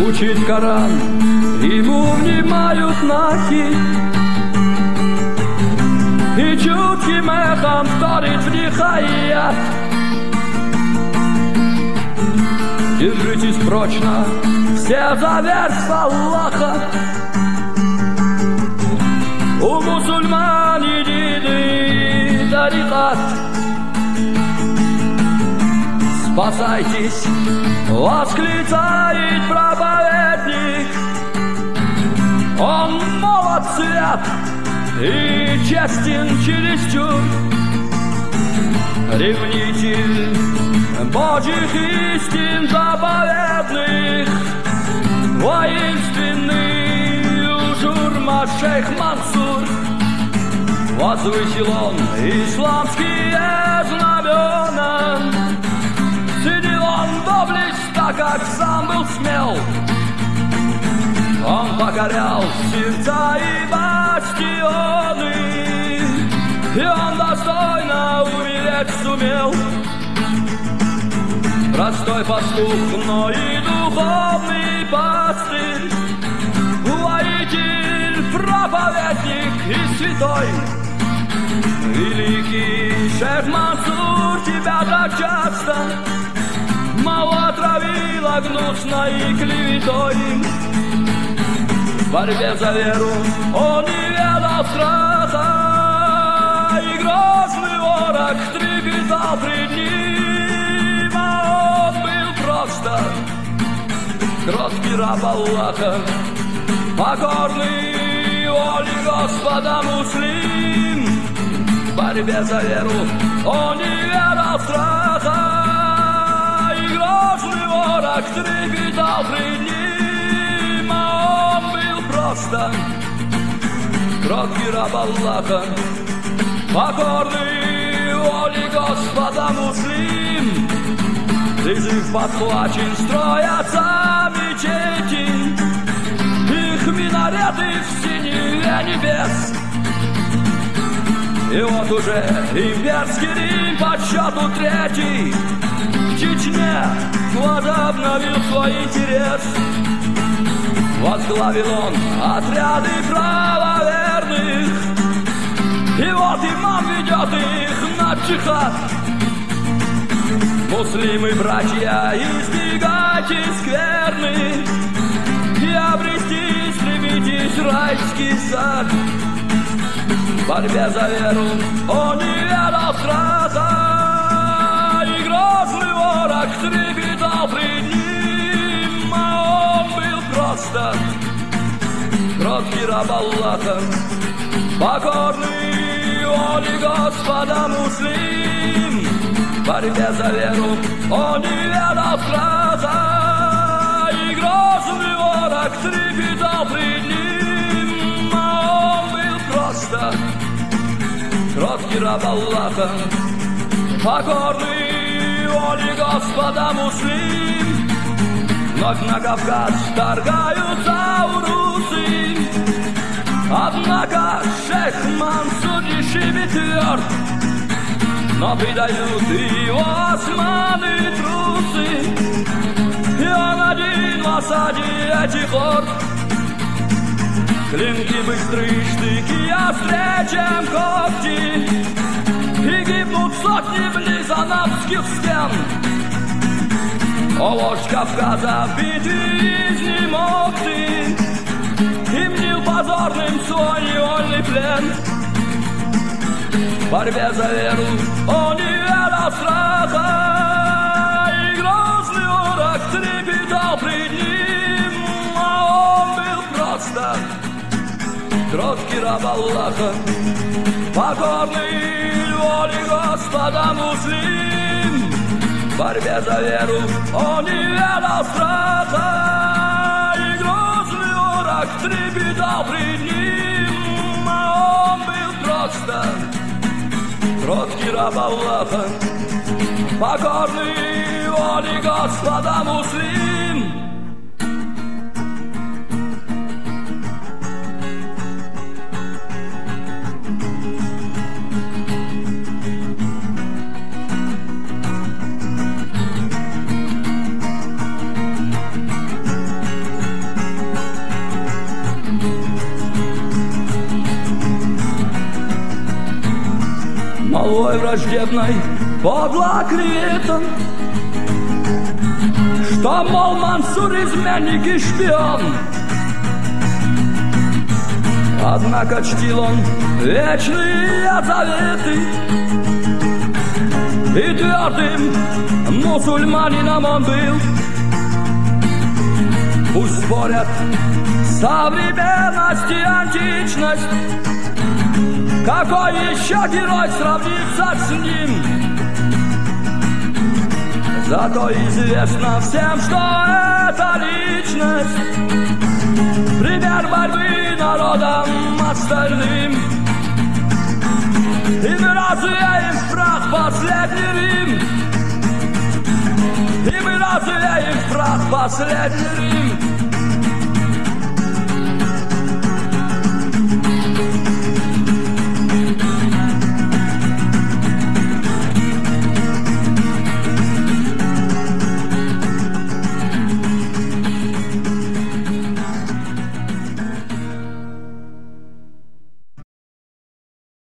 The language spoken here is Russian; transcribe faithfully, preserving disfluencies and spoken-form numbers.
учит Коран, ему внимают нахи, и чутким эхом вторит вдыхая. Держитесь прочно, все за верх Аллаха. У мусульман единый тарикат. Спасайтесь, восклицает проповедник. Он молод цвет и честен чересчур. Ревнитель Божьих истин заповедных, воинственный ужурма шейх Мансур. Возвысил он исламские знамена, ценил он доблесть, так как сам был смел. Он покорял сердца и бастионы, и он достойно умереть сумел. Простой пастух, но и духовный пастырь, воитель, проповедник и святой. Великий шейх Мансур, тебя так часто мало отравила гнусной клеветой. В борьбе за веру он не ведал страха, и грозный ворог трепетал пред ним, а он был просто кроткий раб Аллаха, покорный воле Господа муслим. В борьбе за веру он не ведал страха, и грозный ворог трепетал пред ним, а он был просто кроткий раб Аллаха, покорный воле Господа муслим. Призыв подхвачен, строятся мечети, их минареты в синеве небес. И вот уже имперский Рим по счету третий в Чечне возобновил свой интерес. Возглавил он отряды правоверных, и вот имам ведет их на джихад. Муслимы, братья, избегайте скверны и обрести стремитесь райский сад. В борьбе за веру он не ведал страха, и грозный ворог трепетал пред ним, а он был просто кроткий раб Аллаха, покорный воле Господа муслим. В борьбе за веру он не ведал страха, и грозный ворог трепетал пред ним, а он был просто кроткий раб Аллаха, покорный воле Господа муслим. Вновь на Кавказ вторгаются урусы, однако шейх Мансур решим и тверд. Но предают его османы трусы, и он один в осаде этих орд. Клинки быстрые, штыки острее, чем когти, и гибнут сотни близ анапских стен. О, вождь Кавказа, битый изнемог ты, и мнил позорным свой невольный плен. В борьбе за веру он не ведал страха, и грозный ворог трепетал пред ним, а он был просто кроткий раб Аллаха, покорный воле Господа муслим. В борьбе за веру он не ведал страха, и грозный ворог трепетал пред ним, а он был просто кроткий раб Аллаха, покорный воле Господа муслим. злой, враждебной, подло критом, что, мол, Мансур изменник и шпион. Однако чтил он вечные заветы, и твердым мусульманином он был. Пусть спорят современность и античность, какой еще герой сравнится с ним? Зато известно всем, что это личность, пример борьбы народом остальным. И мы развеем в прах последний Рим, и мы развеем в прах последний Рим.